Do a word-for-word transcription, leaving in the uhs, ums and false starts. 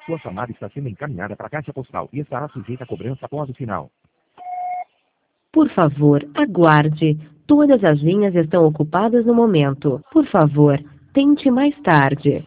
Sua chamada está sendo encaminhada para a caixa postal e estará sujeita a cobrança após o sinal. Por favor, aguarde. Todas as linhas estão ocupadas no momento. Por favor, tente mais tarde.